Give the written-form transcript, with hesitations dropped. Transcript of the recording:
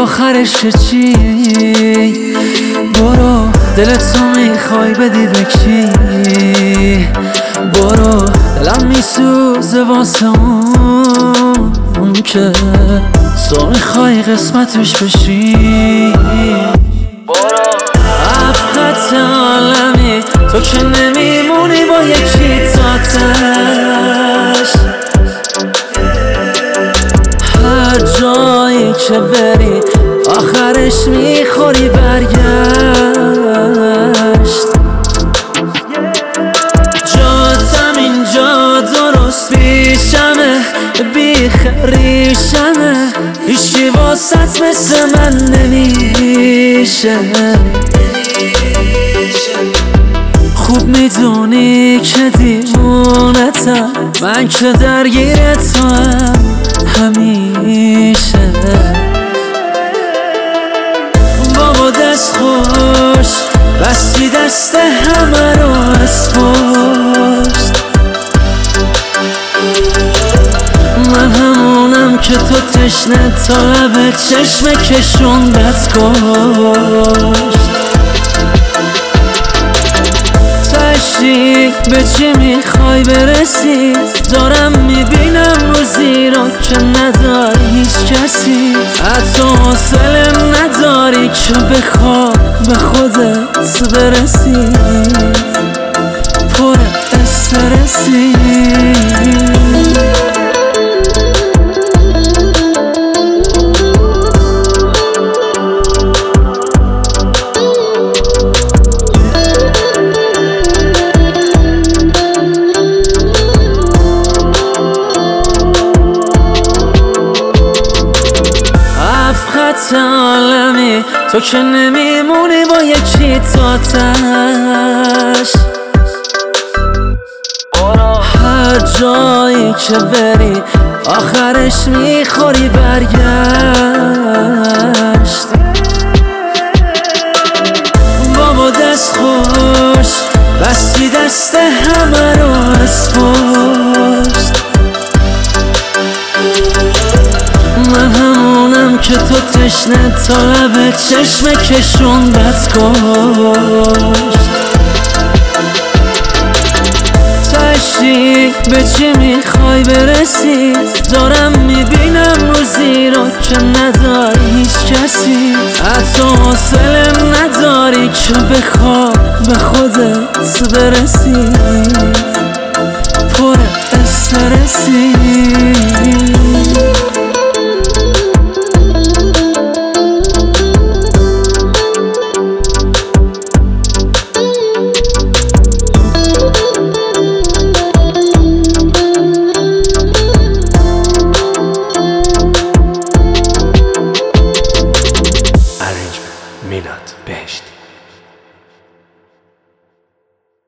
آخرش چی؟ برو دلت تو میخوای بدی به کی؟ برو دلم میسوزه واسه اون که تو میخوای قسمتش بشی. برو افقت عالمی تو که نمیمونی با یکی تاتش. هر جایی که بری آخرش میخوری برگشت. جاتم اینجا درست پیشمه بیخریشمه، هیچی واسط مثل من نمیشه. خوب میدونی که دیوونتم، من که درگیر تو هم همیشه. بابا دست خوش بستی دست همه رو از پشت. من همونم که تو تشنه تا لب چشم کشوندت کشت. تشتی به چی میخوای برسی؟ دارم میبینم رو زیرا که نداری هیچ کسی، حتی حوصله نداری که بخواه به خودت برسی. پر استرسی. عالمی تو که نمیمونی با یکی تاتش. هر جایی که بری آخرش میخوری برگشت. بابا دست خوش بستی دست همه رو از پشت. من همونم که تو تشنه تا لب چشم کشوندت کشت. تشتی به چی میخوای برسی؟ دارم میبینم رو زیرا که نداری هیچ کسی، حتی حوصله نداری که بخواه به خودت برسی. پر استرسی.